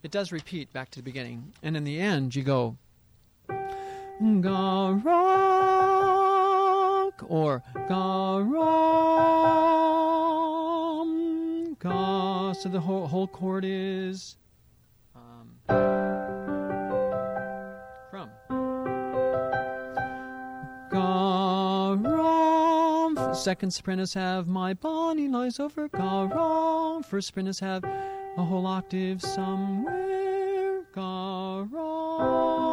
it does repeat back to the beginning. And in the end, you go, ga rock, or ga rom, ga. So the whole chord is crumb. Ga rom. Second sopranos have my Bonnie lies over ga rom. First sopranos have a whole octave somewhere ga rom.